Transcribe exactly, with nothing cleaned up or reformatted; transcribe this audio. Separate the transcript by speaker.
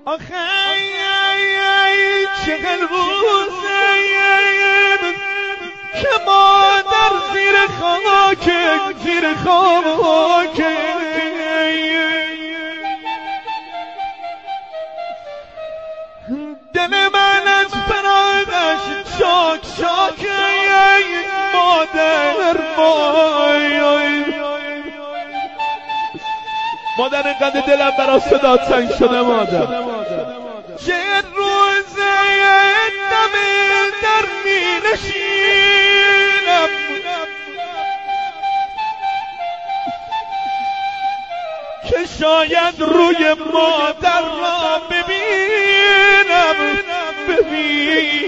Speaker 1: آخه چقدر روزه که مادر زیر خاک زیر خاک دل من از فراقش شاک شاک مادر مای مادر اینقدر دلم برا صدا تنگ شده مادر چه روزه دم در می نشینم که شاید روی مادر را ببینم ببینم